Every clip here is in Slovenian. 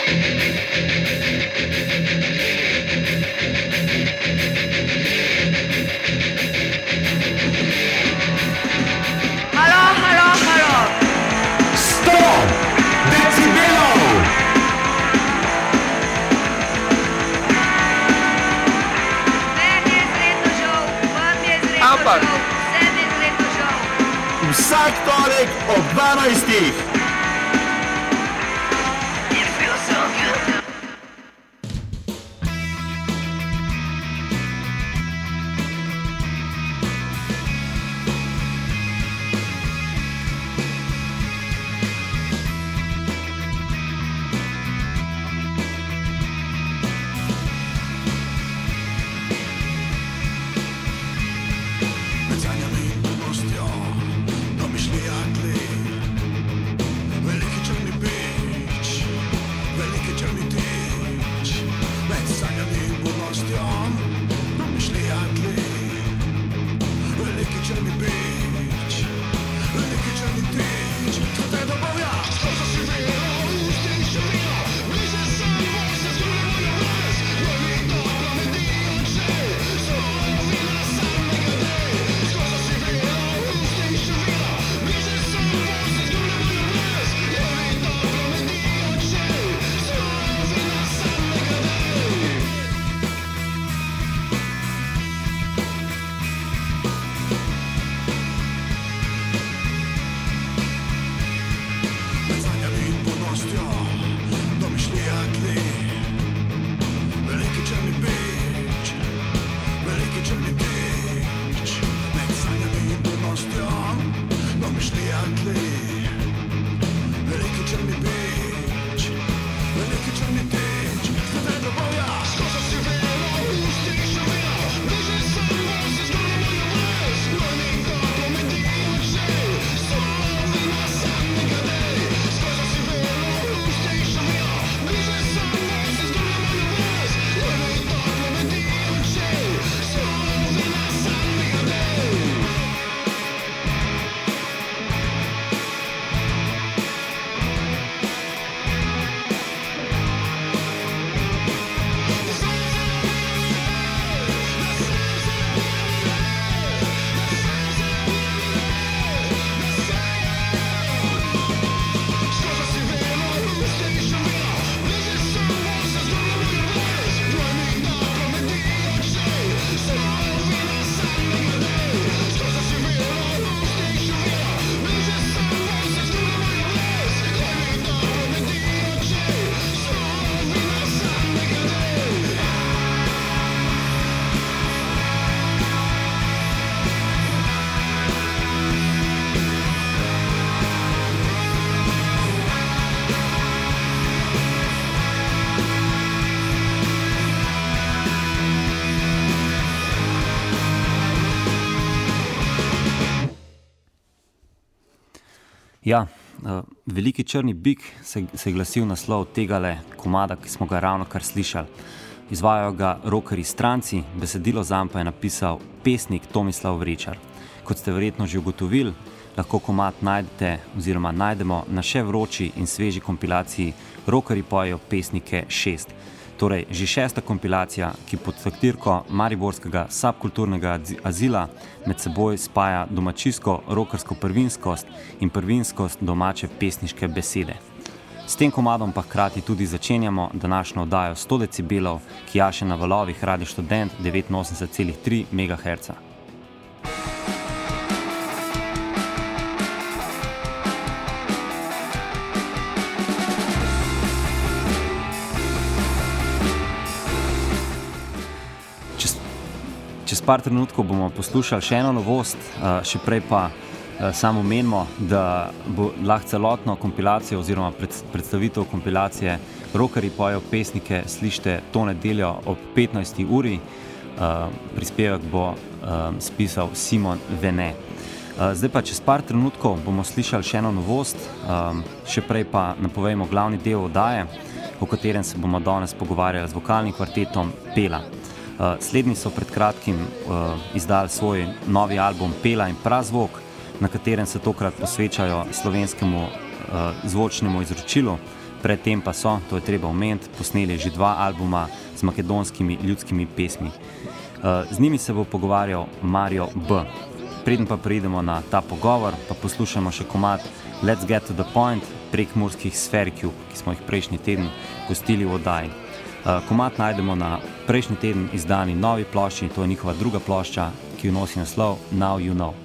Vsak torek ob 12. Ja, Veliki črni bik se je glasil naslov tegale komada, ki smo ga ravno kar slišali. Izvajajo ga rockerji Stranci, besedilo zanj pa je napisal pesnik Tomislav Vrečar. Kot ste verjetno že ugotovili, lahko komad najdete oziroma najdemo na še vroči in sveži kompilaciji Rockerji pojejo pesnike 6. Torej, že 6. kompilacija, ki pod taktirko mariborskega subkulturnega azila med seboj spaja domačijsko rockersko prvinskost in prvinskost domače pesniške besede. S tem komadom pa hkrati tudi začenjamo današnjo oddajo 100 decibelov, ki jaše na valovih Radio Študent 89,3 MHz. Čez par trenutkov bomo poslušali še eno novost, še prej pa samo menimo, da bo lahko celotno kompilacijo oziroma predstavitev kompilacije Rockerji pojejo pesnike slišite to nedeljo ob 15. uri. Prispevek bo spisal Simon Vene. Zdaj pa čez par trenutkov bomo slišali še eno novost, še prej pa napovejmo glavni del oddaje, o katerem se bomo danes pogovarjali z vokalnim kvartetom Pela. Slednji so pred kratkim izdali svoj novi album Pela in prazvok, na katerem se tokrat posvečajo slovenskemu zvočnemu izročilu, Predtem pa so, to je treba omeniti, posneli že 2 albuma z makedonskimi ljudskimi pesmi. Z njimi se bo pogovarjal Mario B. Preden pa preidemo na ta pogovor, pa poslušamo še komad Let's Get to the Point prek murskih Sfericube, ki smo jih prejšnji teden gostili v oddaji. Komad najdemo na prejšnji teden izdani novi plošči, to je njihova druga plošča, ki jo nosi naslov Now You Know.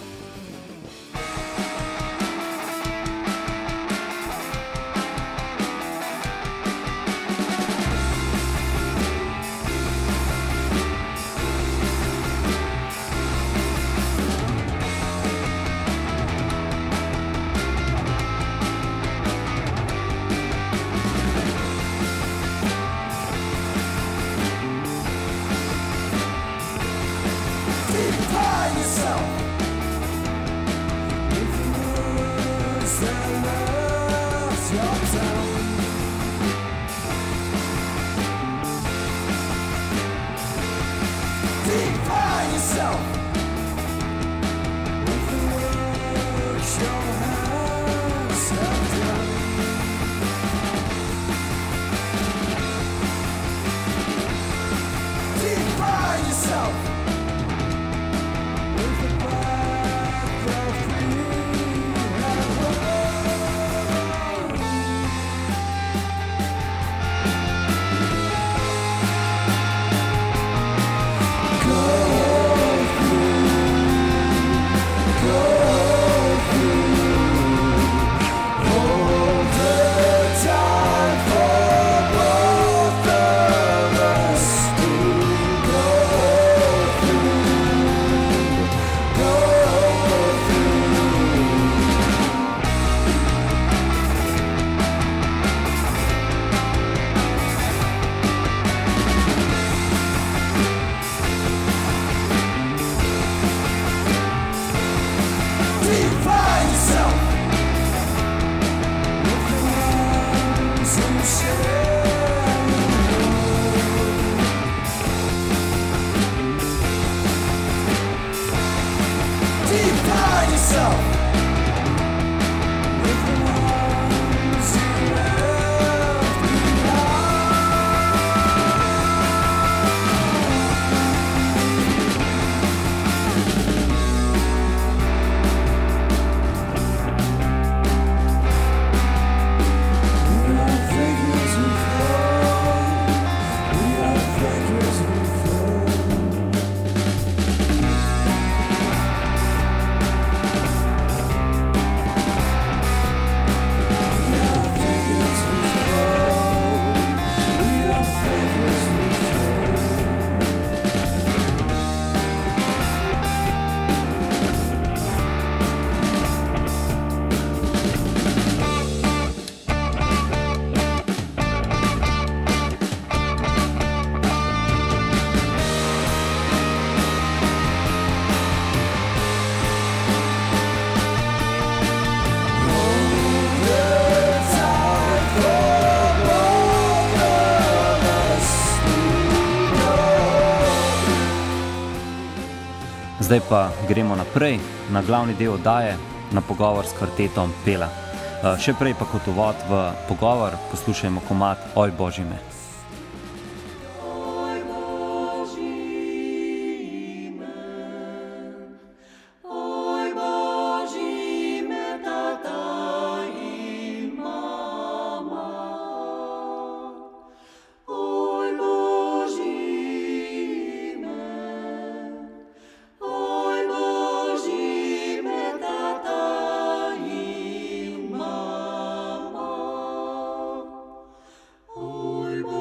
Zdaj pa gremo naprej na glavni del oddaje, na pogovor s kvartetom Pela. Še prej pa kot uvod v pogovor poslušajmo komad Oj Božji me. Oj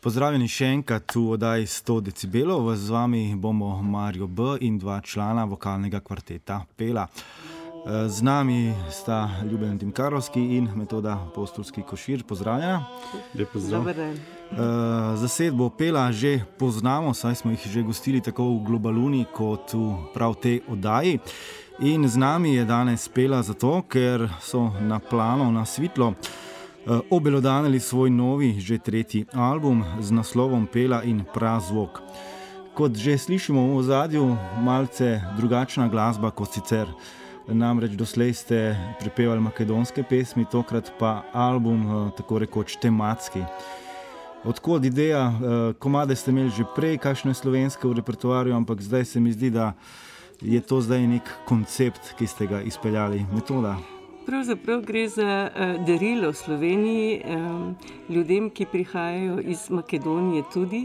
Pozdravljeni še enkrat v oddaji 100 decibelov. Z vami bomo Mario B. in dva člana vokalnega kvarteta Pela. Z nami sta Ljuben Dimkarovski in Metoda Postolski Košir. Pozdravljena. Lep pozdrav. Zasedbo Pela že poznamo, saj smo jih že gostili tako v Globaluni kot v prav tej oddaji. In z nami je danes Pela zato, ker so na plano, na svitlo obelodanili svoj novi, že tretji album z naslovom Pela in prazvok. Kot že slišimo v ozadju, malce drugačna glasba kot sicer. Namreč doslej ste prepevali makedonske pesmi, tokrat pa album tako rekoč tematski. Odkot ideja, komade ste imeli že prej, kakšne slovenske v repertoarju, ampak zdaj se mi zdi, da je to zdaj nek koncept, ki ste ga izpeljali. Metoda? Pravzaprav gre za darilo Sloveniji, ljudem, ki prihajajo iz Makedonije tudi,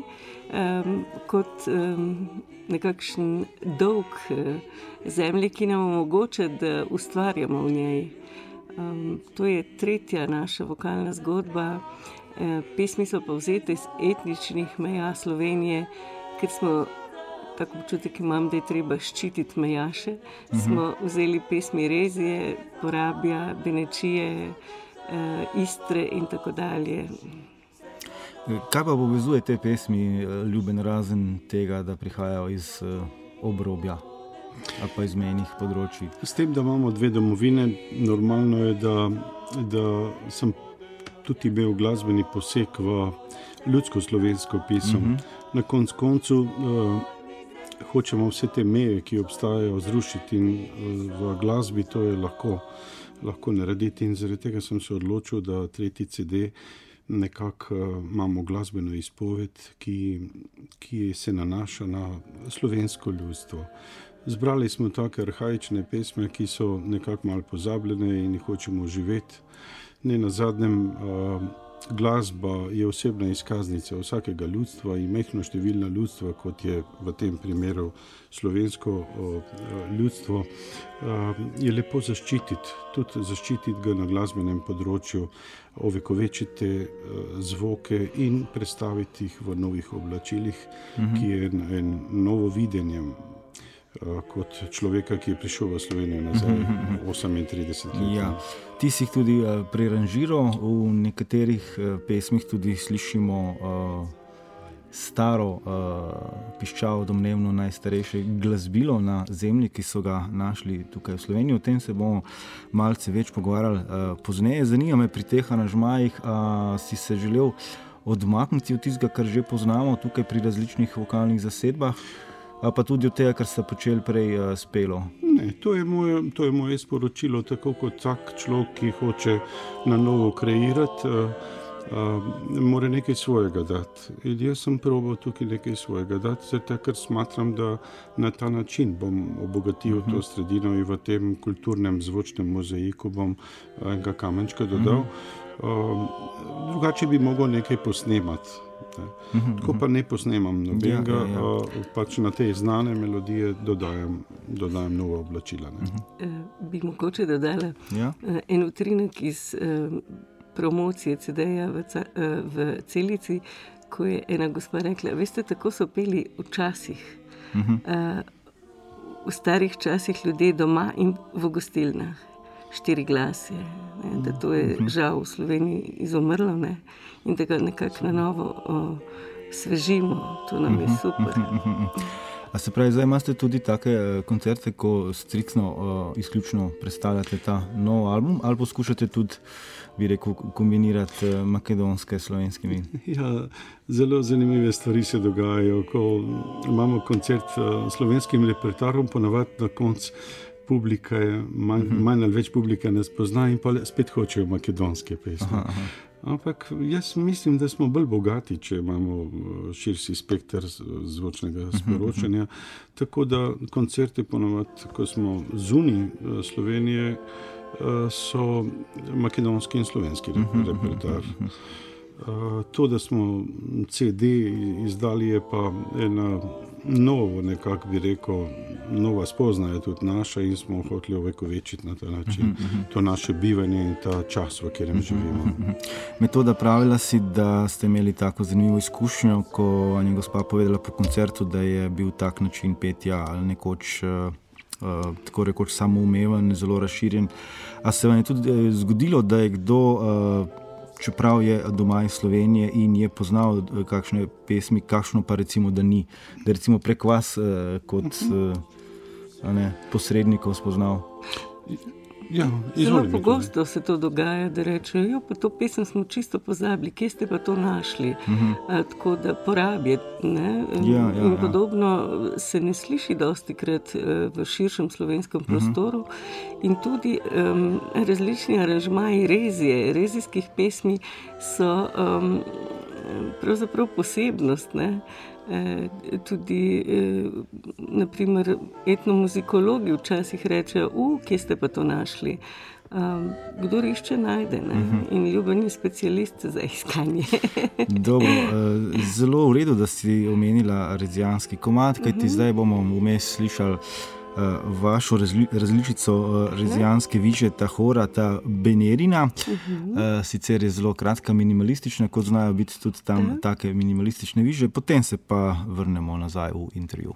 kot nekakšen dolg zemlji, ki nam omogoča, da ustvarjamo v njej. To je tretja naša vokalna zgodba. Pesmi so povzete iz etničnih meja Slovenije, ker smo, tako občutek imam, da je treba ščititi mejaše. Smo vzeli pesmi Rezije, Porabja, Benečije, Istre in tako dalje. Kaj pa povezuje te pesmi, Ljuben, razen tega, da prihajajo iz obrobja ali pa iz mejnih področij? S tem, da imamo dve domovine, normalno je, da sem tudi imel glasbeni poseg v ljudsko slovensko pesem. Na koncu hočemo vse te meje, ki obstajajo, zrušiti in v glasbi to je lahko narediti in zaradi tega sem se odločil, da tretji CD nekako imamo glasbeno izpoved, ki se nanaša na slovensko ljudstvo. Zbrali smo take arhaične pesme, ki so nekako malo pozabljene in jih hočemo živeti. Ne nazadnjem, glasba je osebna izkaznica vsakega ljudstva in majhno številna ljudstva, kot je v tem primeru slovensko ljudstvo, je lepo zaščititi. Tudi zaščititi ga na glasbenem področju, ovekovečiti zvoke in predstaviti jih v novih oblačilih, ki je en novo videnje kot človeka, ki je prišel v Slovenijo nazaj 38 let. Ja. Ti si jih tudi preranžiral, v nekaterih pesmih tudi slišimo staro piščavo, domnevno najstarejše glasbilo na zemlji, ki so ga našli tukaj v Sloveniji. O tem se bomo malce več pogovarjali pozneje. Zanima me pri teh aranžmajih, si se želel odmakniti od tistega, kar že poznamo tukaj pri različnih vokalnih zasedbah, pa tudi od tega, kar ste počeli prej s Pelo? Ne, to je moje sporočilo, tako kot vsak človek, ki hoče na novo kreirati, mora nekaj svojega dati. In jaz sem probal tukaj nekaj svojega dati, zato ker smatram, da na ta način bom obogatil to sredino in v tem kulturnem zvočnem mozaiku bom enega kamenčka dodal. Drugače bi mogel nekaj posnemati. Tako pa ne posnemam nobenega, pač na te znane melodije dodajam nova oblačila. Bi mogoče dodala en utrinek iz promocije CD-ja v Celici, ko je ena gospa rekla, veste, tako so peli včasih. V starih časih ljudje doma in v gostilnah. 4 glasje, da to je žal v Sloveniji izumrlo, in da ga nekako na novo svežimo, to nam je super. A se pravi, zdaj imate tudi take koncerte, ko striktno izključno predstavljate ta nov album, ali poskušate tudi, bi rekel, kombinirati makedonske s slovenskimi? Ja, zelo zanimive stvari se dogajajo, ko imamo koncert s slovenskim repertoarjem, ponavadi na koncu publika je, manj ali več publika nas pozna in pa spet hočejo makedonske pesmi. Ampak jaz mislim, da smo bolj bogati, če imamo širši spekter zvočnega sporočanja. Tako da koncerte ponovadi, ko smo zunaj Slovenije, so makedonski in slovenski repertoar. To, da smo CD izdali, je pa ena novo, nekako bi rekel, nova spoznaja tudi naša in smo hoteli ovekovečiti na ta način to naše bivanje in ta čas, v katerem živimo. Metoda, pravila si, da ste imeli tako zanimivo izkušnjo, ko je gospa povedala po koncertu, da je bil tak način petja ali nekoč tako rekoč samoumeven, zelo razširjen. A se vam je tudi zgodilo, da je kdo, čeprav je doma iz Slovenije in je poznal kakšne pesmi, kakšno pa recimo, da ni, da recimo prek vas kot posrednikov spoznal? Ja, zelo pogosto se to dogaja, da rečejo, pa to pesem smo čisto pozabili, kje ste pa to našli, tako da porabijo, ne? In podobno se ne sliši dostikrat v širšem slovenskem prostoru in tudi različni aranžmaji rezijskih pesmi so pravzaprav posebnost, ne? Tudi naprimer etnomuzikologi včasih rečejo, kje ste pa to našli. Kdor išče, najde, ne? In Ljuben je specialist za iskanje. Dobro, zelo v redu, da si omenila rezijanski komad, kajti zdaj bomo vmes slišali vašo različico rezijanske viže, ta hora, ta Benerina. Sicer je zelo kratka, minimalistična, kot znajo biti tudi tam take minimalistične viže, potem se pa vrnemo nazaj v intervju.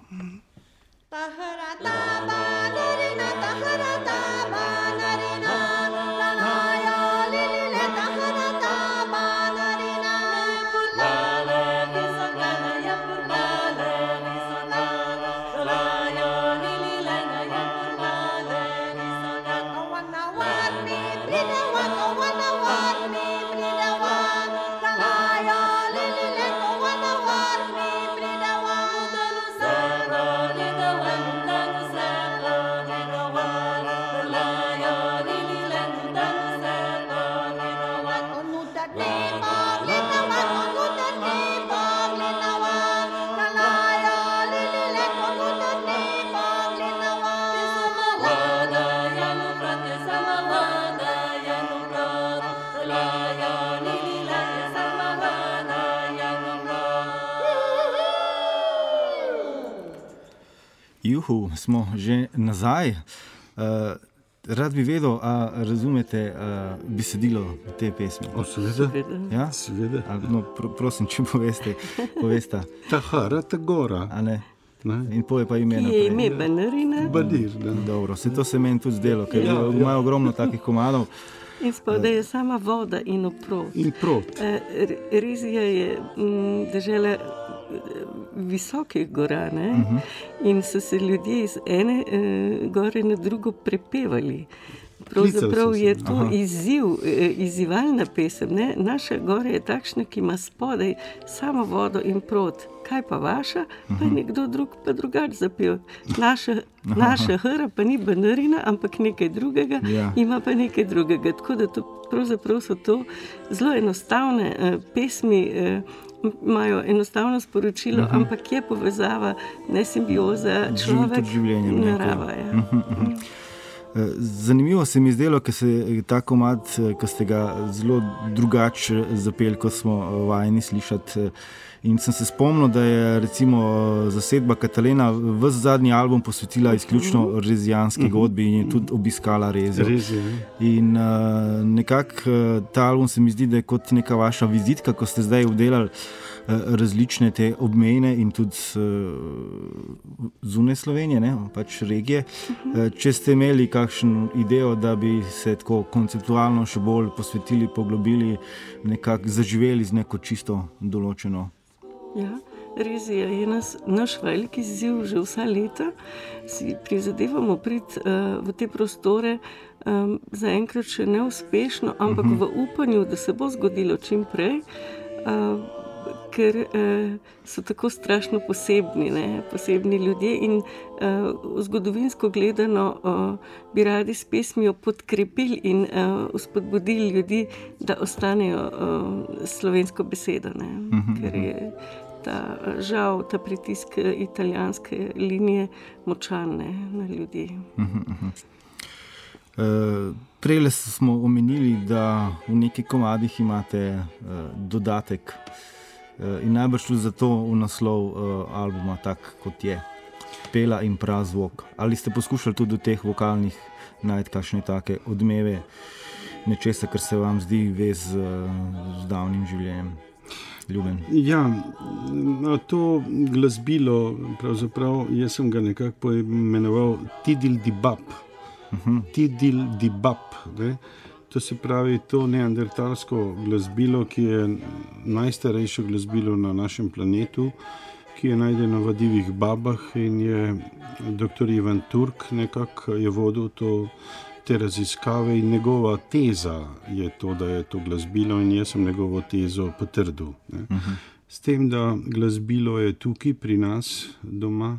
Juhu, smo že nazaj. Rad bi vedel, a razumete besedilo te pesmi? Seveda. Ja? Seveda. No, prosim, če poveste. Ta hara, ta gora. A ne? In poje pa ime naprej. Je ime Benerina. Badir, da. Dobro, to se meni tudi zdelo, ker imajo ogromno takih komadov. In spodaj je sama voda in oprot. In prot. Rezija je dežela visokih gora, ne? In so se ljudje iz ene gore na drugo prepevali. Pravzaprav je to izzivalna pesem, ne? Naša gora je takšna, ki ima spodaj samo vodo in prot. Kaj pa vaša? Pa je nekdo drug pa drugač zapel. Naša hra pa ni Benerina, ampak nekaj drugega, ima pa nekaj drugega. Tako da pravzaprav so to zelo enostavne pesmi, imajo enostavno sporočilo, ampak je povezava, ne simbioza, človek, narava. Zanimivo se mi je zdelo, ker se ta komad, ki ste ga zelo drugače zapeli, kot smo vajeni slišati. In sem se spomnil, da je recimo zasedba Katalena ves zadnji album posvetila izključno rezijanski godbi in je tudi obiskala Rezijo. In nekako ta album se mi zdi, da je kot neka vaša vizitka, ko ste zdaj obdelali različne te obmejne in tudi zunaj Slovenije, ne, pač regije. Če ste imeli kakšno idejo, da bi se tako konceptualno še bolj posvetili, poglobili, nekako zaživeli z neko čisto določeno. Ja, Rezija je naš veliki izziv že vsa leta. Si prizadevamo priti v te prostore zaenkrat še neuspešno, ampak v upanju, da se bo zgodilo čim prej, ker so tako strašno posebni, ne? Posebni ljudje in zgodovinsko gledano bi radi s pesmijo podkrepili in spodbudili ljudi, da ostanejo slovensko besedo, ne? Ker je žal ta pritisk italijanske linije močan, ne, na ljudi. Prejle smo omenili, da v nekaj komadih imate dodatek In najbrž tudi zato v naslov albuma tak, kot je. Pela in prazvok. Ali ste poskušali tudi v teh vokalnih najti kakšne take odmeve, nečesa, kar se vam zdi vez z davnim življenjem? Ljuben. Ja, to glasbilo, pravzaprav, jaz sem ga nekako poimenoval Tidil di Bab. Tidil di Bab. Ne? To se pravi, to neandertalsko glasbilo, ki je najstarejše glasbilo na našem planetu, ki je najdeno v divjih babah, in je dr. Ivan Turk nekako je vodil te raziskave, in njegova teza je to, da je to glasbilo, in jaz sem njegovo tezo potrdil. S tem, da glasbilo je tukaj pri nas doma,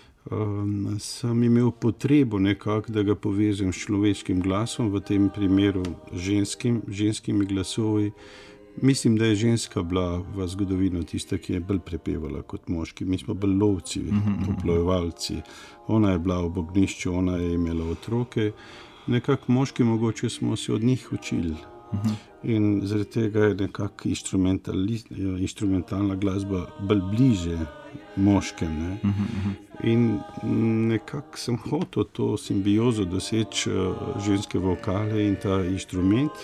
sem imel potrebo nekako, da ga povezem s človeškim glasom, v tem primeru ženskimi glasovi. Mislim, da je ženska bila v zgodovino tista, ki je bolj prepevala kot moški. Mi smo bolj lovci, poplojevalci. Ona je bila v ognjišču, ona je imela otroke. Nekako moški mogoče smo se od njih učili. In zaradi tega je nekako instrumentalna glasba bolj bliže moškem. Ne? In nekako sem hotel to simbiozo doseči, ženske vokale in ta inštrument.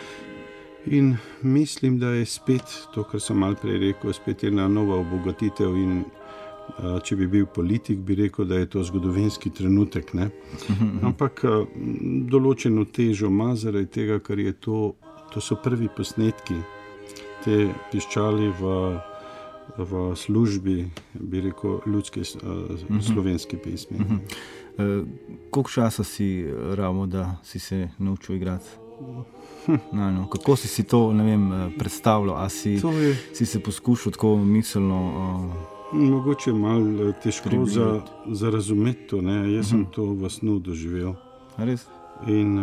In mislim, da je spet to, kar sem malo prej rekel, spet ena nova obogatitev, in če bi bil politik, bi rekel, da je to zgodovinski trenutek. Ne? Ampak določeno težo ima zaradi tega, ker je to so prvi posnetki, te piščali v službi, bi rekel, ljudske slovenske pesmi. Koliko časa si rabil, da si se naučil igrati? Kako si to, predstavljal? A si se poskušal tako miselno mogoče malo težko za razumeti to, ne? Jaz sem to v snu doživel. Res? In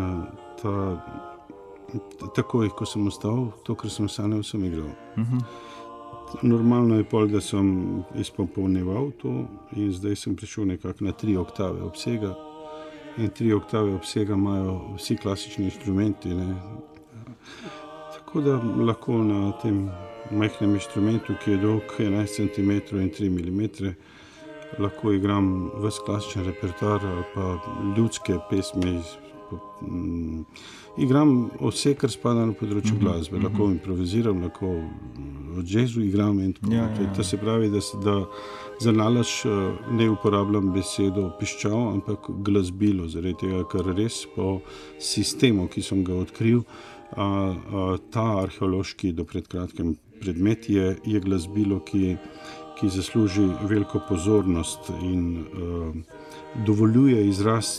takoj, ko sem ostal, to, kar sem sanjal, sem igral. Normalno je pol, da sem izpopolnjeval to, in zdaj sem prišel nekako na 3 oktave obsega. In 3 oktave obsega imajo vsi klasični inštrumenti. Ne? Tako da lahko na tem majhnem inštrumentu, ki je dolg 11 cm in 3 mm, lahko igram ves klasičen repertoar ali pa ljudske pesmi. Igram vse, kar spada na področju glasbe. Lahko improviziram, lahko v jazzu igram. To se pravi, da za nalaž ne uporabljam besedo piščal, ampak glasbilo, zaradi tega, ker res po sistemu, ki sem ga odkril, ta arheološki do pred kratkem predmet je glasbilo, ki zasluži veliko pozornost in dovoljuje izraz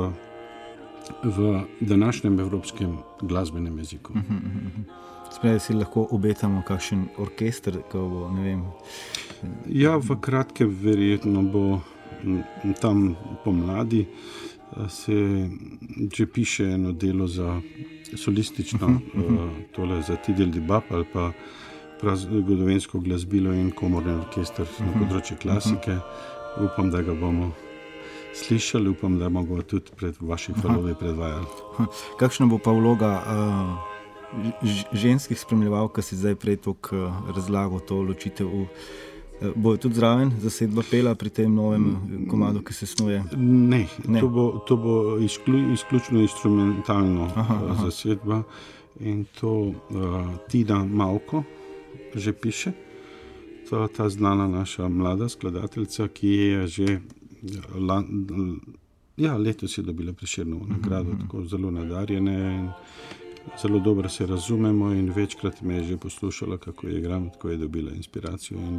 v današnjem evropskem glasbenem jeziku. Sprej, si lahko obetamo kakšen orkester, ko bo, Ja, v kratkem verjetno bo tam pomladi se že piše eno delo za solistično, tole za Tidil di Bab ali pa zgodovinsko glasbilo in komorni orkester na področju klasike. Upam, da ga bomo slišali, upam, da bomo tudi pred vaših hvalove predvajali. Kakšna bo pa vloga ženskih spremljevalk, ki si zdaj prej toliko razlagal to ločitev? Bo tudi zraven zasedba pela pri tem novem komadu, ki se snuje? Ne. To bo izključno instrumentalno zasedba, in to Tina Mavko že piše. Ta znana naša mlada skladateljica, ki je že letos je dobila Prešernovo nagrado, tako zelo nadarjena in zelo dobro se razumemo, in večkrat me je že poslušala, kako je igram, tako je dobila inspiracijo, in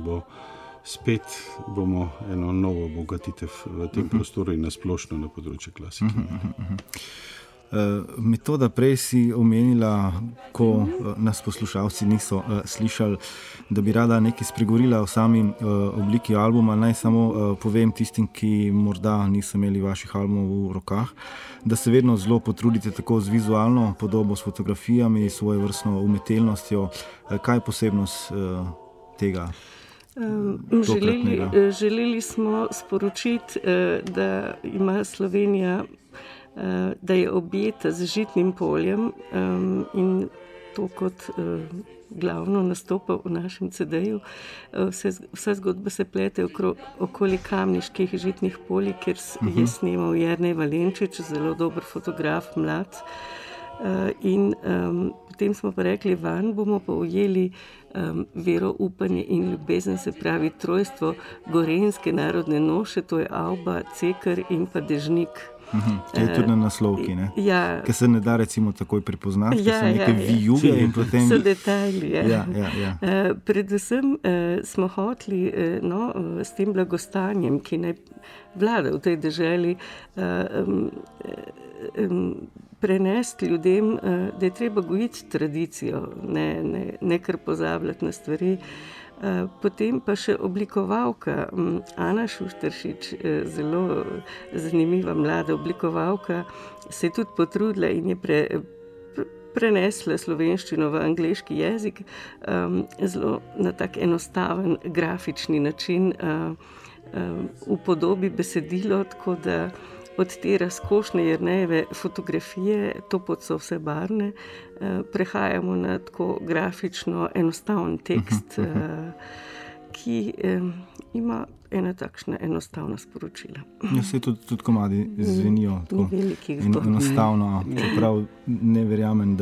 bomo eno novo obogatitev v tem prostoru in nasplošno na področju klasike. Metoda, prej si omenila, ko nas poslušalci niso slišali, da bi rada nekaj spregovorila o sami obliki albuma. Naj samo povem tistim, ki morda niso imeli vaših albumov v rokah, da se vedno zelo potrudite tako z vizualno podobo, s fotografijami, svojo vrstno umetelnostjo. Kaj je posebnost tega? Želeli smo sporočiti, da ima Slovenija, da je objeta z žitnim poljem, in to kot glavno nastopa v našem CD-ju. Vsa zgodba se plete okoli kamniških žitnih polj, kjer je snemal Jernej Valenčič, zelo dober fotograf, mlad. In potem smo pa rekli, van bomo pa ujeli vero, upanje in ljubezen, se pravi trojstvo gorenjske narodne noše, to je Avba, Ceker in pa Dežnik. To je tudi na naslovki, ne? Ja. Ker se ne da recimo takoj prepoznati, ker so neke vijuge in potem... So detajli, ja. Ja. Predvsem smo hoteli s tem blagostanjem, ki naj vlada v tej deželi, prenesti ljudem, da je treba gojiti tradicijo, ne kar pozabljati na stvari. Potem pa še oblikovalka Ana Šušteršič, zelo zanimiva mlada oblikovalka, se je tudi potrudila in je prenesla slovenščino v angleški jezik, zelo na tak enostaven grafični način upodobi besedilo, tako da od te razkošne Jernejeve fotografije, to pot so vse barvne, prehajamo na tako grafično enostaven tekst, ki ima ena takšna enostavna sporočila. Ja, se tudi komadi zvenijo tako enostavno, čeprav ne verjamem,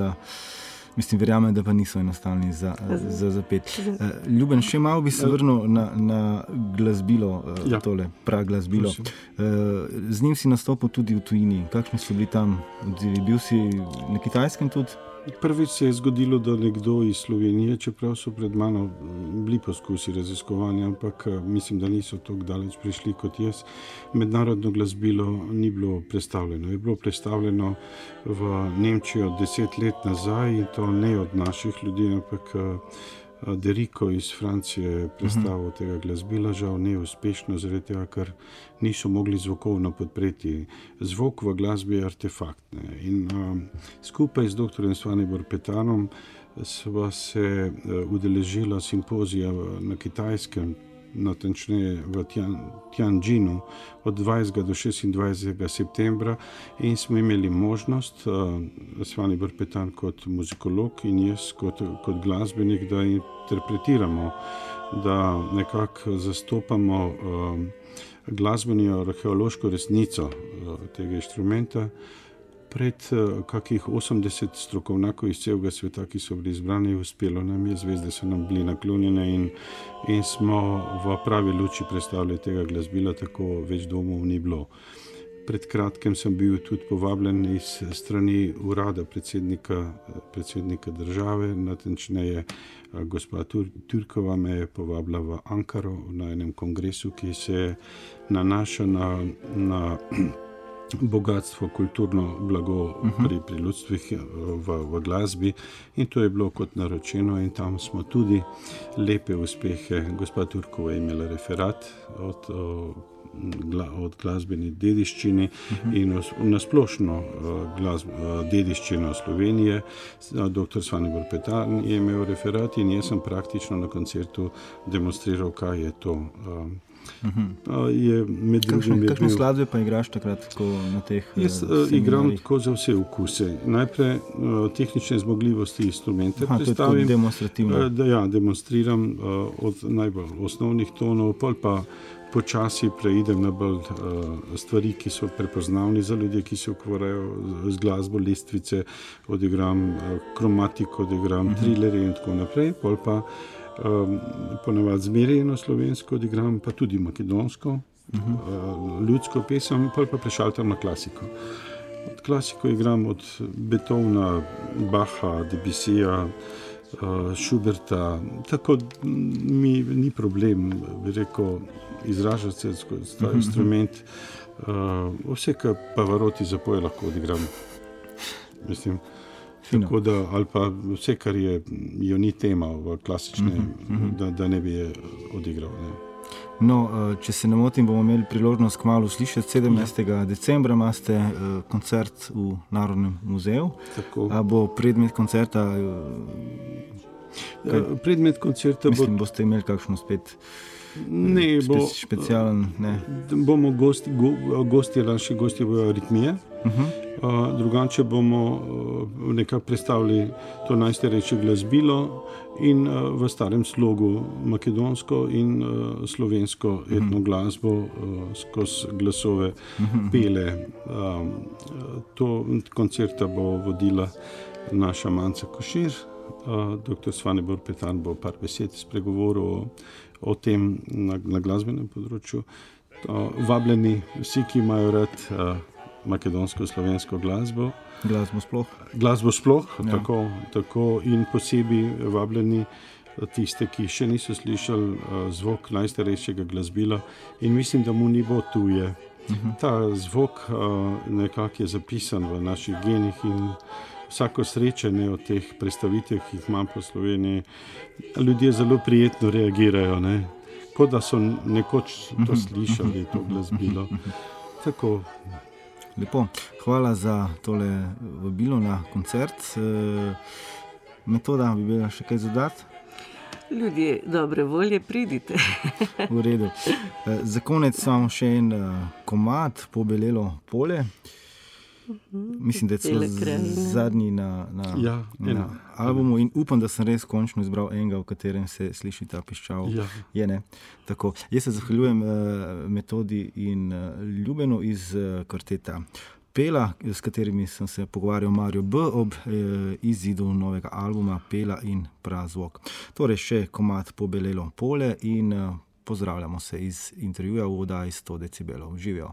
da pa niso enostavni za zapet. Ljuben, še malo bi se vrnil na glasbilo, tole praglasbilo. Z njim si nastopil tudi v tujini. Kakšni so bili tam odzivi? Bil si na Kitajskem tudi? Prvič se je zgodilo, da nekdo iz Slovenije, čeprav so pred mano bili poskusi raziskovanja, ampak mislim, da niso tako daleč prišli kot jaz. Mednarodno glasbilo ni bilo predstavljeno. Je bilo predstavljeno v Nemčijo 10 let nazaj in to ne od naših ljudi, ampak Deriko iz Francije je predstavil tega glasbila, žal neuspešno, zaradi tega, ker niso mogli zvokovno podpreti. Zvok v glasbi je artefakt. In skupaj z dr. Svanibor Petanom sva se udeležila simpozija na Kitajskem, natančneje v Tianjinu od 20. do 26. septembra in smo imeli možnost, Svanibor Petan kot muzikolog in jaz kot glasbenik, da interpretiramo, da nekako zastopamo glasbeno arheološko resnico tega inštrumenta pred kakih 80 strokovnjakov iz celega sveta, ki so bili izbrani. Uspelo nam je, zvezde so nam bili naklonjene in smo v pravi luči predstavljali tega glasbila, tako več dvomov ni bilo. Pred kratkim sem bil tudi povabljen iz strani urada predsednika države, natančneje gospa Turkova me je povabila v Ankaro na enem kongresu, ki se nanaša na bogatstvo, kulturno blago pri ljudstvih v glasbi in to je bilo kot naročeno in tam smo tudi lepe uspehe. Gospa Turkova je imela referat od glasbeni dediščini in nasplošno dediščino Slovenije. Dr. Svanibor Petan je imel referat in jaz sem praktično na koncertu demonstriral, kaj je to. Kakšne skladbe pa igraš takrat na teh seminarjih? Jaz igram tako za vse okuse. Najprej tehnične zmogljivosti instrumente predstavim. To je demonstrativno? Demonstriram od najbolj osnovnih tonov, pa počasi preidem na bolj stvari, ki so prepoznavni za ljudi, ki se ukvarjajo z glasbo, lestvice, odigram kromatiko, odigram trilerje in tako naprej, pol pa ponavadi zmerjeno slovensko odigram, pa tudi makedonsko, ljudsko pesem, pa prešaltam na klasiko. Od klasiko igram od Beethovna, Bacha, Debussija, Schuberta, tako mi ni problem, bi rekel, izražati se skozi ta instrument. Vse, kar Pavarotti zapoje, lahko odigram. Mislim, tako da, ali pa vse, kar jo ni tema v klasične, da ne bi je odigral. Ne. No, če se ne motim, bomo imeli priložnost kmalu slišati. 17. decembra imate koncert v Narodnem muzeju. Tako. A bo predmet koncerta Predmet koncerta boste imeli kakšno spet specialen? Ne. Bomo naši gosti bojo Aritmije. Drugače bomo nekako predstavili to najstarejše glasbilo in v starem slogu makedonsko in slovensko etno glasbo skozi glasove pele. To koncerta bo vodila naša Manca Košir. Dr. Svanibor Petan bo par besed spregovoril o tem na glasbenem področju. Vabljeni vsi, ki imajo rad makedonsko, slovensko glasbo. Glasbo sploh, ja. Tako in posebej vabljeni tiste, ki še niso slišali zvok najstarejšega glasbila in mislim, da mu ni bo tuje. Ta zvok nekako je zapisan v naših genih in vsako srečanje od teh predstavitev, ki jih imam po Sloveniji, ljudje zelo prijetno reagirajo, ne? Kot da so nekoč to slišali, to glasbilo. Tako. Lepo, hvala za tole vabilo na koncert. Metoda, bi bila še kaj dodati? Ljudje dobre volje, pridite. V redu. Za konec samo še en komad, Pobelelo polje. Mislim, da je celo zadnji na albumu in upam, da sem res končno izbral enega, v katerem se sliši ta piščal. Je, ne? Tako. Jaz se zahvaljujem Metodi in Ljubenu iz kvarteta Pela, s katerimi sem se pogovarjal Mario B. ob izidu novega albuma Pela in Prazvok. Torej še komad Pobelelo polje in pozdravljamo se iz intervjuja v oddaji 100 decibelov. Živijo.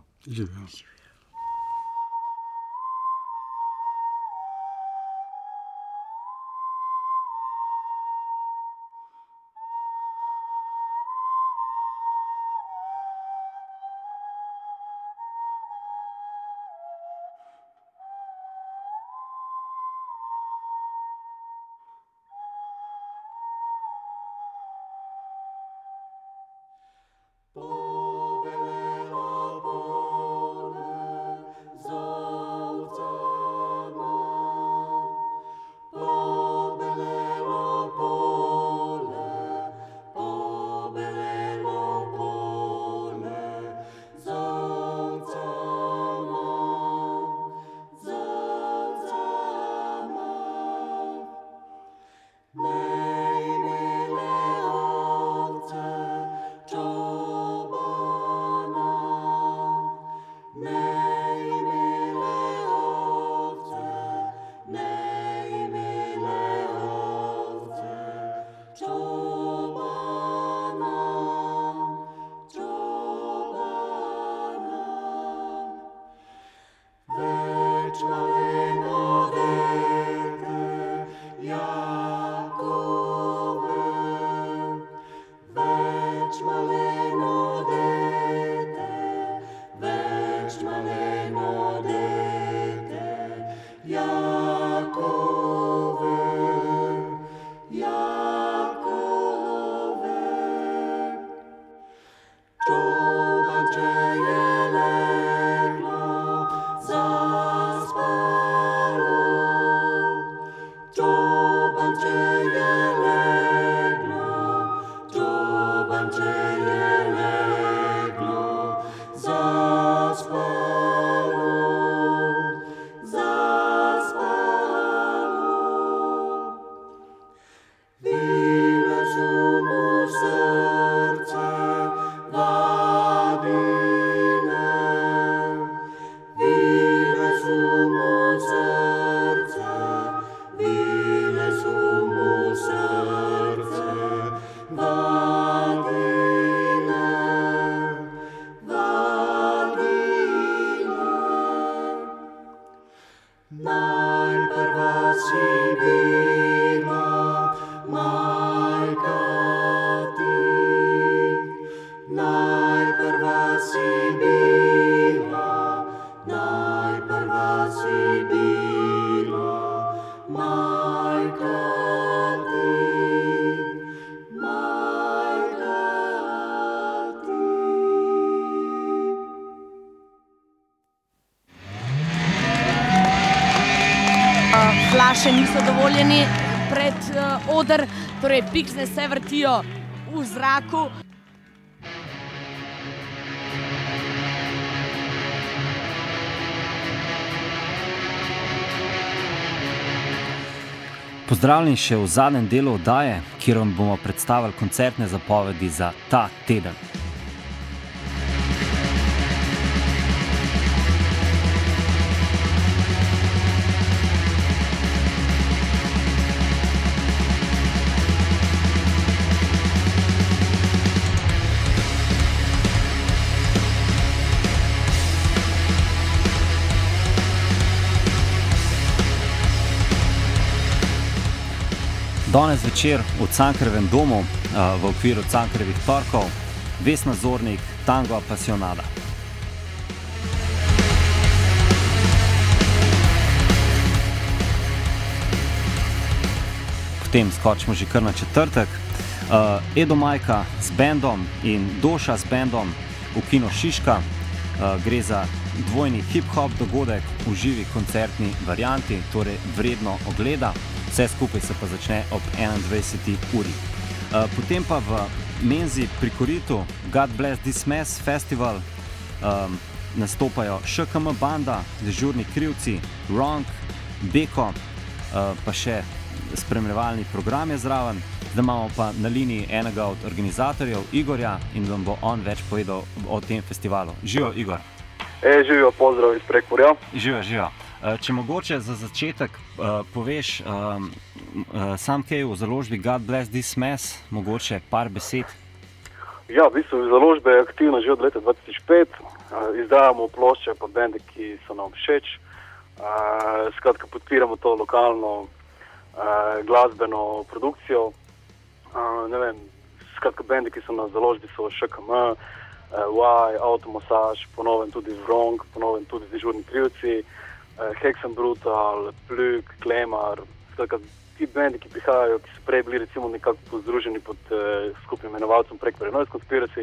Flaše niso dovoljeni pred oder, torej piksne se vrtijo v zraku. Pozdravljeni še v zadnjem delu oddaje, kjer vam bomo predstavili koncertne zapovedi za ta teden. Danes večer v Cankarjevem domu v okviru Cankarjevih torkov Vesna Zornik, Tango Apasionada. Potem skočimo že kar na četrtek. Edo Majka z bendom in Doša z bendom v Kino Šiška. Gre za dvojni hip-hop dogodek v živi koncertni varianti, torej vredno ogleda. Vse skupaj se pa začne ob 21. uri. Potem pa v menzi pri Koritu God Bless This Mess Festival nastopajo ŠKM banda, Dežurni krivci, Wrong, Beko, pa še spremljevalni program je zraven. Zdaj imamo pa na liniji enega od organizatorjev, Igorja, in vam bo on več povedal o tem festivalu. Živijo, Igor. Živijo, pozdrav iz Prekmurja. Živijo. Če mogoče za začetek poveš sam kaj o založbi God Bless This Mess, mogoče par besed? Ja, v bistvu založba je aktivna že od leta 2005. Izdajamo plošče pa bende, ki so nam všeč. Skratka, podpiramo to lokalno glasbeno produkcijo. Skratka, bende, ki so na založbi, so ŠKM, Y, Automasaž, ponovem tudi Wrong, ponovem tudi Dežurni krivci, Hexen Brutal, Plug, Klemar, skratka, ti bendi, ki prihajajo, ki so prej bili recimo nekako združeni pod skupnim imenovalcem Prekmurje Noise Conspiracy,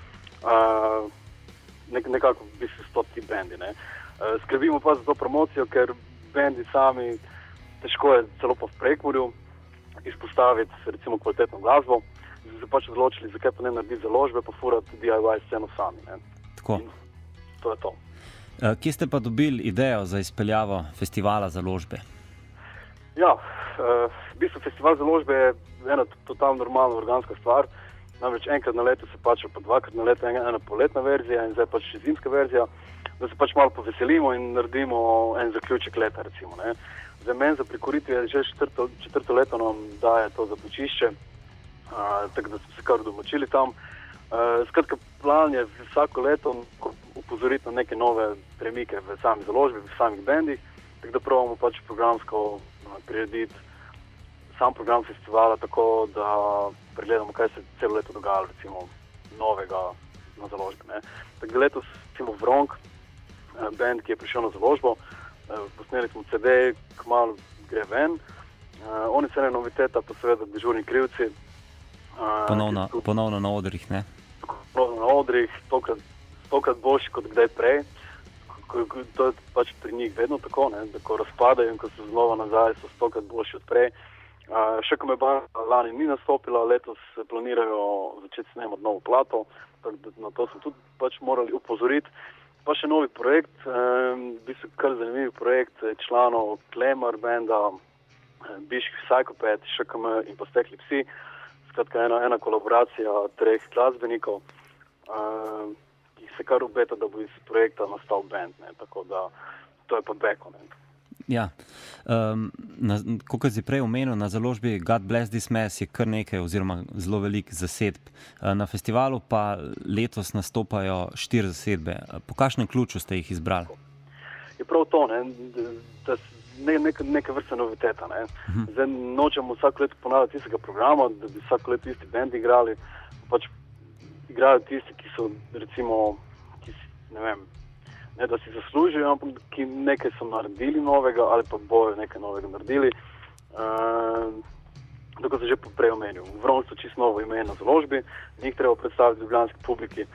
nekako v bistvu so ti bendi, ne. Skrbimo pa za to promocijo, ker bendi sami težko je celo pa v Prekmurju izpostaviti recimo kvalitetno glasbo. Zdaj se pač odločili, zakaj pa ne narediti založbe, pa furati DIY sceno sami, ne. Tako. In to je to. Kje ste pa dobili idejo za izpeljavo festivala založbe? Ja, v bistvu festival založbe je ena totalno normalna organska stvar. Namreč enkrat na leto se pač, pa dvakrat na leto ena poletna verzija in zdaj pač zimska verzija, da se pač malo poveselimo in naredimo en zaključek leta, recimo, ne. Zdaj Menza pri Koritu je že četrto leto nam daje to zatočišče, tako da smo se kar domačili tam. Skratka, plan je vsako leto upozoriti na neke nove premike v sami založbi, v samih bendih, tako da probamo pač programsko prirediti sam program festivala tako, da pregledamo, kaj se celo leto dogajalo, recimo, novega na založbi, ne. Tako da letos, recimo, Wrong, bend, ki je prišel na založbo, posneli smo CD, kmalu gre ven. Oni so ena noviteta, pa seveda Dežurni krivci. Ponovno na odrih, ne? Ponovno na odrih, stokrat boljši kot kdaj prej. To je pač pri njih vedno tako, ne, da ko razpadajo in ko so znova nazaj, so stokrat boljši od prej. ŠKM banda lani ni nastopila, letos planirajo začeti snemati novo plato, tako da na to smo tudi pač morali upozoriti. Pa še novi projekt, v bistvu kar zanimiv projekt članov Klemar benda, Bišk Psychopath, ŠKM in pa Stekli psi. Skratka, ena kolaboracija treh glasbenikov, ki se kar obeta, da bo iz projekta nastal band, ne, tako da to je pa Beko, ne. Ja, kot si prej omenil, na založbi God Bless This Mess je kar nekaj oziroma zelo velik zasedb. Na festivalu pa letos nastopajo 4 zasedbe. Po kakšnem ključu ste jih izbrali? Je prav to, ne, da neka vrsta noviteta, ne. Zdaj nočemo vsako leto ponavljati tistega programa, da bi vsako leto isti bendi igrali, pač igrajo tisti, ki so recimo, ne vem, ne da si zaslužijo, ampak ki nekaj so naredili novega ali pa bojo nekaj novega naredili. Tako se že prej omenil. Wrong so čisto novo ime na založbi, njih treba predstaviti ljubljanski publiki.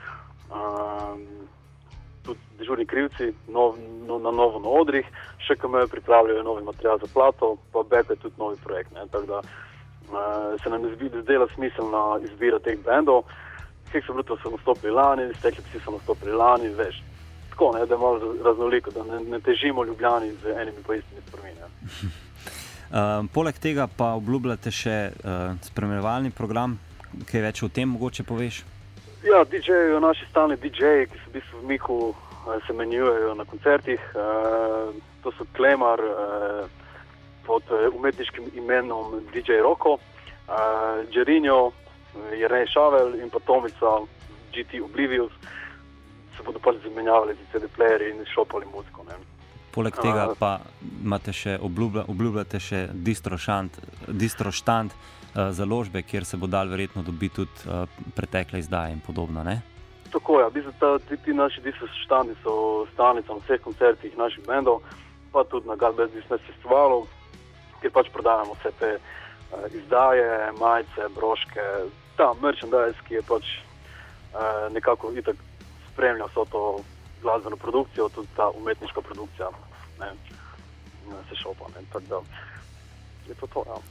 Tudi Dežurni krivci na novo na odrih, ŠKM pripravljajo novi material za plato, pa Beko je tudi novi projekt, ne, tako da se nam je zdela smiselna izbira teh bendov. Kekso Brutal so nastopili lani, Stekli psi so nastopili lani, veš. Tako, ne, da je malo raznoliko, da ne težimo Ljubljani z enimi pa istimi stvarmi. Poleg tega pa obljubljate še spremljevalni program, kaj več o tem mogoče poveš? Ja, DJ-ji, naši stalni DJ-ji, ki so v bistvu v Mihu, se menjujejo na koncertih. To so Klemar pod umetniškim imenom DJ Roko, Džerinjo, Jernej Šavel in pa Tomica GT Oblivious se bodo pač zamenjavali z CD-playerji in šopali muziko. Ne. Poleg tega pa imate še obljubljate še distroštand založbe, kjer se bo dal verjetno dobiti tudi pretekle izdaje in podobno, ne? Tako je, v bistvu ti naši distroštandi so stalnica na vseh koncertih naših bendov, pa tudi na God Bless Disney festivalu, kjer pač prodajamo vse te izdaje, majice, broške, ta merchandise, ki je pač nekako itak spremlja vso to glasbeno produkcijo, tudi ta umetniška produkcija, ne, se šopa, ne, tako da je to, ja.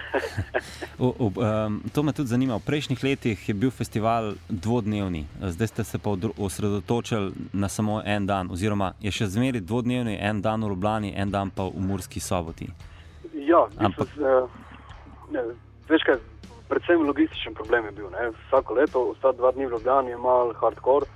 To me tudi zanima. V prejšnjih letih je bil festival dvodnevni, zdaj ste se pa osredotočili na samo en dan, oziroma je še zmeraj dvodnevni, en dan v Ljubljani, en dan pa v Murski Soboti. Ja, veš kaj, predvsem logističen problem je bil, ne? Vsako leto ostati 2 dni v Ljubljani je malo hardcore,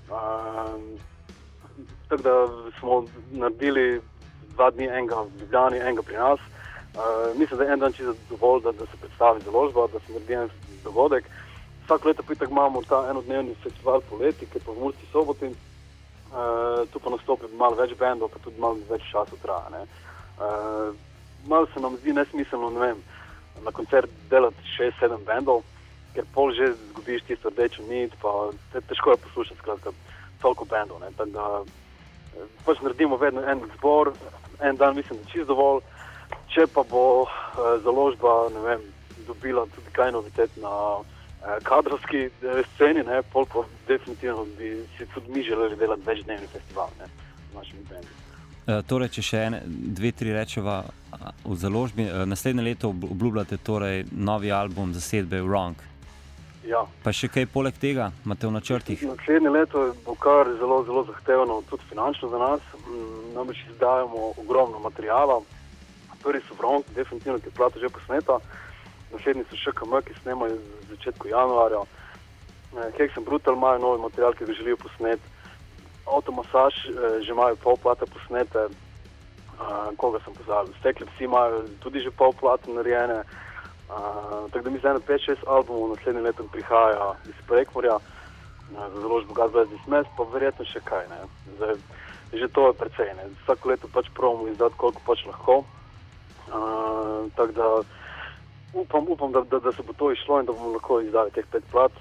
tako da smo naredili 2 dni enega v Ljubljani, enega pri nas. Mislim, da je en dan čisto dovolj, da se predstavi založba, da se naredi en dogodek. Vsako leto pa itak imamo ta enodnevni festival poleti, ki je pa v Murski Soboti. Tu pa nastopi malo več bendov, pa tudi malo več časa traja, ne. Malo se nam zdi nesmiselno, ne vem, na koncert delati 6-7 bendov, ker pol že zgubiš tisto rdečo nit, pa težko je poslušati skratka toliko bendov, ne. Tako da pač naredimo vedno en zbor, en dan mislim, da čisto dovolj. Če pa bo založba, ne vem, dobila tudi kaj novitet na kadrovski sceni, ne, pol pa definitivno bi si tudi mi želeli delati večdnevni festival, ne, z našimi bendi. Torej, če še 2-3 rečeva v založbi, naslednje leto obljubljate torej novi album zasedbe Wrong. Ja. Pa še kaj poleg tega imate v načrtih? Naslednje leto bo kar zelo, zelo zahtevno, tudi finančno za nas. Namreč izdajamo ogromno materijala. Prvi so Wrong, definitivno, ki je plata že posneta. Naslednji so ŠKM, ki snemajo v začetku januarja. Kekso Brutal imajo novi material, ki ga želijo posneti. Automasaž že imajo pol plate posnete. Koga sem pozabil? Stekli psi imajo tudi že pol plate narejene. Tako da mi za 5-6 albumov naslednje leto prihaja iz Prekmurja za založbo God Bless Disney, pa verjetno še kaj, ne. Zdaj, že to je precej, ne. Vsako leto pač probamo izdati, koliko pač lahko. Tako da upam da se bo to išlo in da bomo lahko izdali teh 5 plat.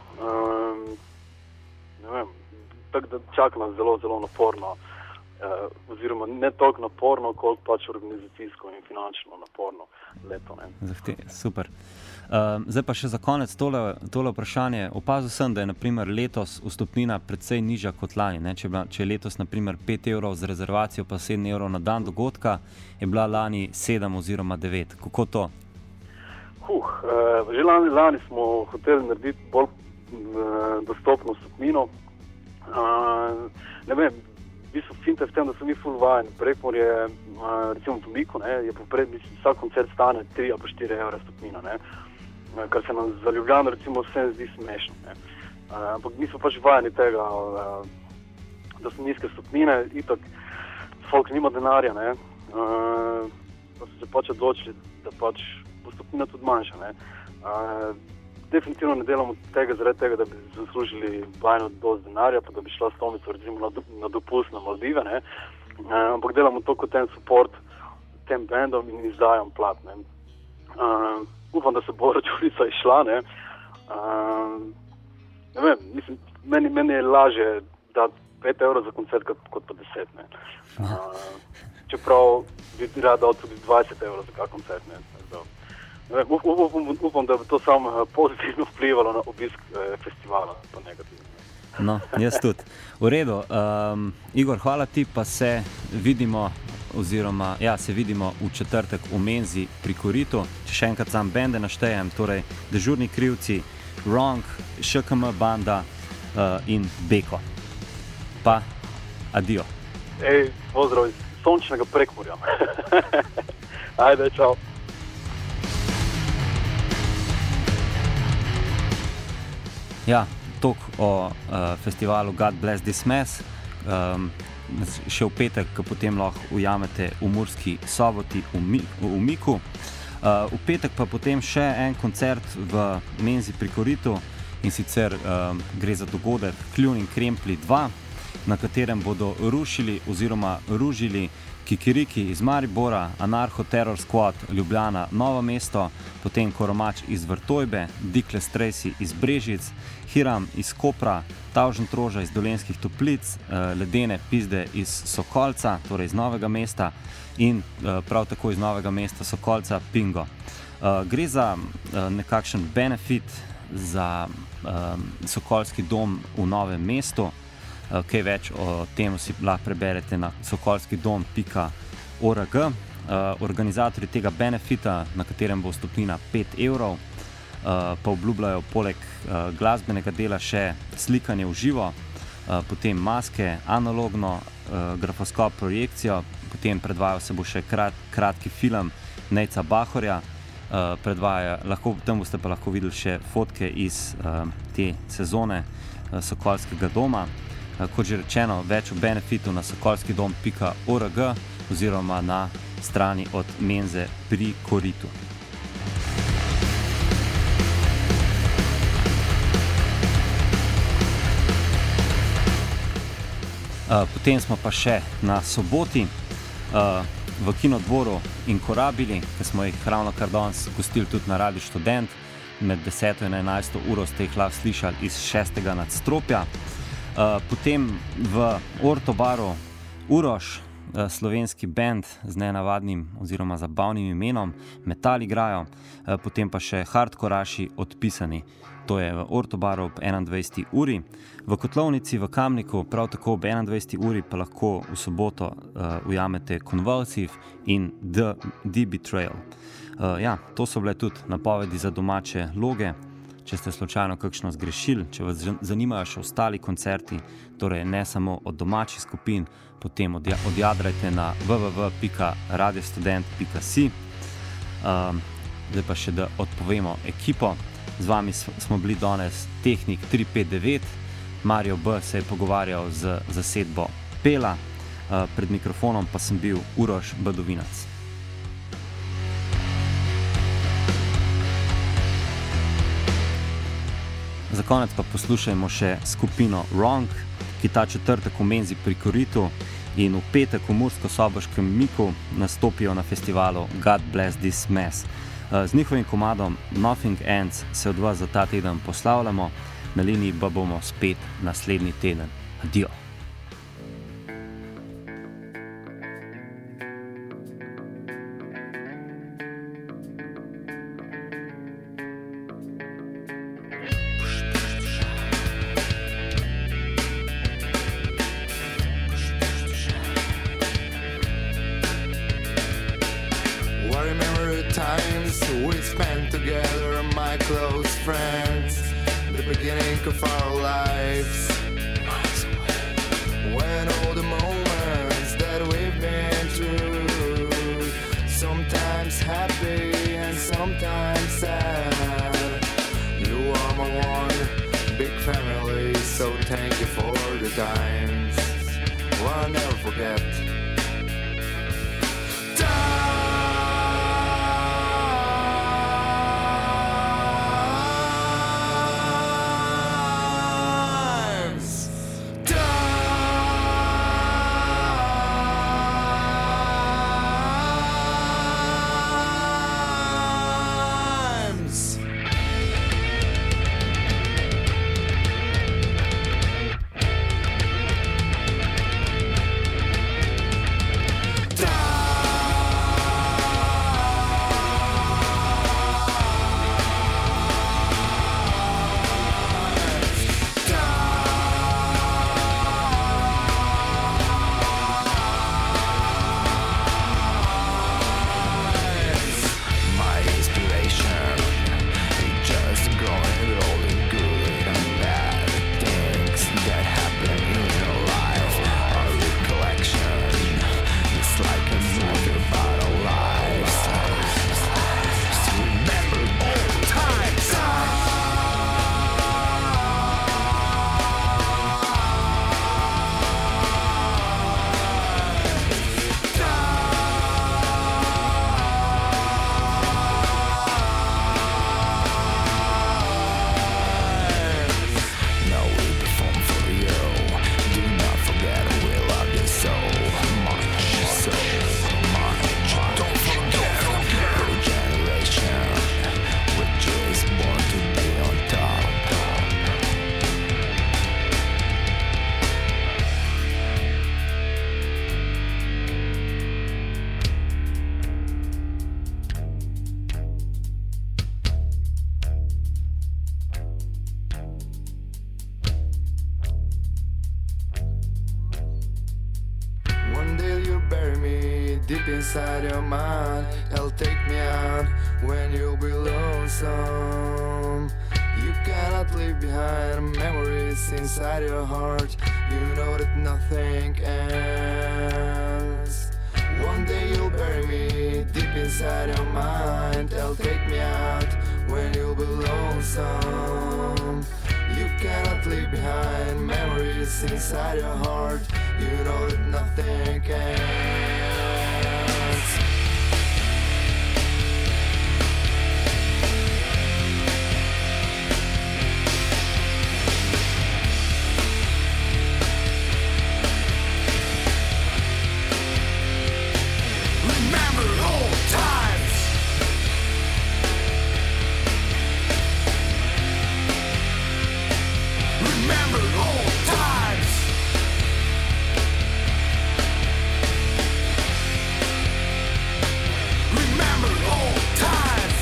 Ne vem, tako da čaka nas zelo, zelo naporno, oziroma ne toliko naporno, koliko pač organizacijsko in finančno naporno leto, ne. Super. Zdaj pa še za konec tole vprašanje. Opazil sem, da je na primer letos vstopnina precej nižja kot lani, ne? Če je letos na primer 5 evrov z rezervacijo pa 7 evrov na dan dogodka, je bila lani 7 oziroma 9. Kako to? Že lani smo hoteli narediti bolj dostopno vstopnino. Ne vem, v bistvu finta v tem, da so mi full vajeni. Prekmurje, recimo v Miku, ne, je popred, vsak koncert stane 3 ali 4 evra vstopnina, ne. Kar se nam za Ljubljano recimo vsem zdi smešno, ne. Ampak mi smo pač vajeni tega, da so nizke vstopnine, itak folk nima denarja, ne. Pa so se pač odločili, da pač bo vstopnina tudi manjša, ne. Definitivno ne delamo tega zaradi tega, da bi zaslužili bajno dosti denarja, pa da bi šla s Tomico recimo na dopust na Maldive, ne. Ampak delamo to kot en support tem bendom in izdajam plat, ne. Upam, da se bo računica išla, ne. Ne vem, mislim, meni je lažje dati 5 evrov za koncert kot pa 10, ne. Čeprav bi rad dal tudi 20 evrov za kak koncert, ne. Upam, da bi to samo pozitivno vplivalo na obisk festivala, pa negativno. No, jaz tudi. V redu. Igor, hvala ti, pa se vidimo oziroma se vidimo v četrtek v Menzi pri Koritu. Če še enkrat sam bende naštejem, torej Dežurni krivci, Wrong, ŠKM banda in Beko. Pa, adijo. Pozdrav iz sončnega Prekmurja. Ajde, čau. Ja, toliko o festivalu God Bless This Mess. Še v petek, ko potem lahko ujamete v Murski Soboti v Miku. V petek pa potem še en koncert v Menzi pri Koritu, in sicer gre za dogodek Kljun in Krempli 2, na katerem bodo ružili Kikiriki iz Maribora, Anarcho Terror Squad Ljubljana Novo mesto, potem Koromač iz Vrtojbe, Dikles Tracy iz Brežic, Hiram iz Kopra, Tavžen Troža iz Dolenjskih Toplic, Ledene pizde iz Sokolca, torej iz Novega mesta, in prav tako iz Novega mesta Sokolca Pingo. Gre za nekakšen benefit za Sokolski dom v Novem mestu. Kaj več o tem si lahko preberete na sokolskidom.org. Organizatorji tega benefita, na katerem bo vstopnina 5 €, pa obljubljajo poleg glasbenega dela še slikanje v živo, potem maske, analogno grafoskop projekcijo, potem predvajal se bo še kratki film Nejca Bahorja, tam boste pa lahko videli še fotke iz te sezone Sokolskega doma. Kot že rečeno, več o benefitu na sokolskidom.org oziroma na strani od Menze pri Koritu. Potem smo pa še na soboti v Kinodvoru Inkorabili, ki smo jih ravno kar danes gostili tudi na Radiu Študent. Med 10. in 11. uro ste jih lahko slišali iz 6. nadstropja. Potem v Ortobaru Uroš, slovenski band z nenavadnim oziroma zabavnim imenom, metal igrajo, potem pa še hardkoraši Odpisani. To je v Ortobaru ob 21. uri. V Kotlovnici v Kamniku prav tako ob 21. uri pa lahko v soboto ujamete Convulsive in The Betrayal. To so bile tudi napovedi za domače loge. Če ste slučajno kakšno zgrešili, če vas zanimajo še ostali koncerti, torej ne samo od domačih skupin, potem odjadrajte na www.radiostudent.si. Zdaj pa še da odpovemo ekipo. Z vami smo bili danes Tehnik 359, Mario B. se je pogovarjal z zasedbo Pela, pred mikrofonom pa sem bil Uroš Badovinac. Za konec pa poslušajmo še skupino Wrong, ki ta četrtek v Menzi pri Koritu in v petek v Mursko-Soboškem Miku nastopijo na festivalu God Bless This Mess. Z njihovim komadom Nothing Ends se od vas za ta teden poslavljamo, na liniji pa bomo spet naslednji teden. Adijo. Times we spent together, my close friends, the beginning of our lives. When all the moments that we've been through, sometimes happy and sometimes sad. You are my one big family, so thank you for the times I'll never forget. deep inside your mind. It'll take me out when you'll be lonesome. You cannot leave behind memories inside your heart. You know that nothing ends. One day you'll bury me deep inside your mind. It'll take me out when you'll be lonesome. You cannot leave behind memories inside your heart. You know that nothing ends. Remember old times. Remember old times. Remember old times.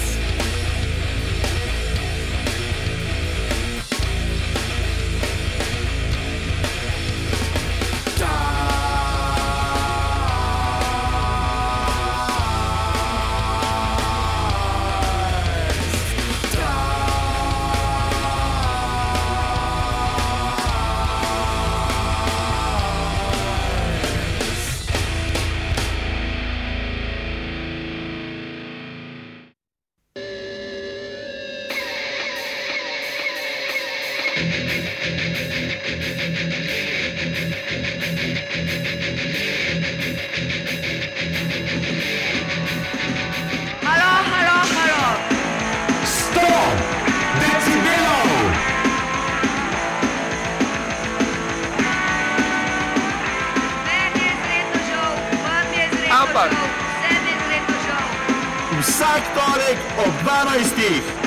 Halo, halo, halo. Stop! Decibelov! Meni je izredno žal, vam je izredno Ampak- žal, vsem je izredno žal. Vsak torek ob 12.